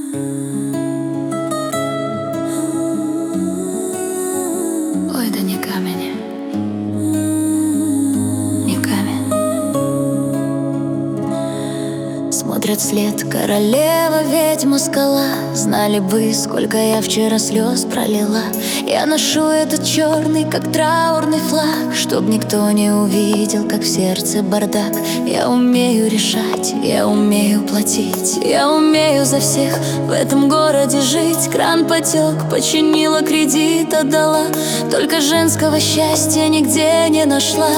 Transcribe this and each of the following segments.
Ой, да не камень, не камень. Смотрят вслед королева, ведьма, скала. Знали бы, сколько я вчера слез пролила. Я ношу этот черный, как траурный флаг, чтоб никто не увидел, как в сердце бардак. Я умею решать, я умею платить, я умею за всех в этом городе жить. Кран потек, починила, кредит отдала, только женского счастья нигде не нашла.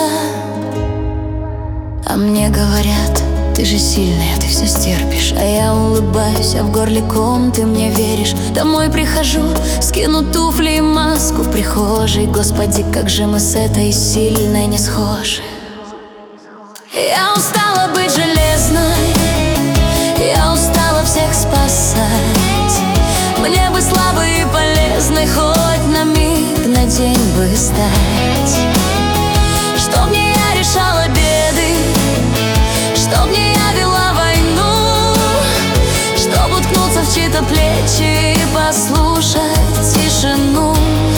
А мне говорят: ты же сильная, ты все стерпишь. А я улыбаюсь, а в горле ком, ты мне веришь. Домой прихожу, скину туфли и маску в прихожей. Господи, как же мы с этой сильной не схожи. Я устала быть железной, я устала всех спасать. Мне бы слабой и полезной хоть на миг, на день бы стать. Чтоб не я решала беды, чтоб не я вела войну, чтоб уткнуться в чьи-то плечи и послушать тишину.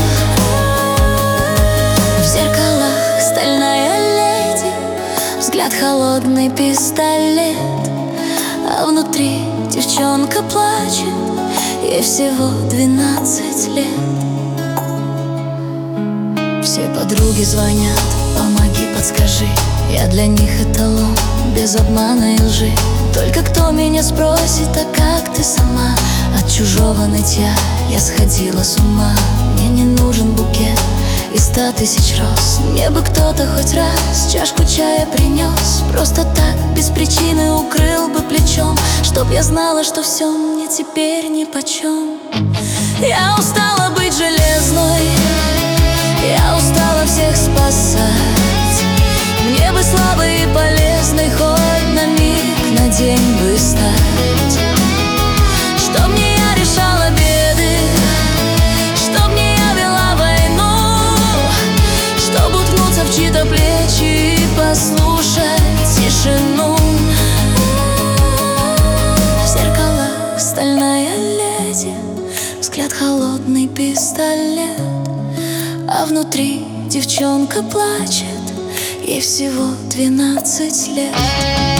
В зеркалах стальная леди, взгляд холодный пистолет, а внутри девчонка плачет, ей всего 12 лет. Все подруги звонят: помоги, подскажи. Я для них эталон, без обмана и лжи. Только кто меня спросит: а как ты сама? От чужого нытья я сходила с ума. Мне не нужен букет из 100 тысяч роз. Мне бы кто-то хоть раз чашку чая принес, просто так, без причины укрыл бы плечом, чтоб я знала, что все мне теперь нипочем. Я устала быть железной, я устала всех спасать. Мне бы слабой и полезной хоть на миг, на день бы стать. Чтоб не я решала беды, чтоб не я вела войну, чтоб уткнуться в чьи-то плечи и послушать тишину. В зеркалах стальная леди, взгляд холодный пистолет, а внутри девчонка плачет, ей всего 12 лет.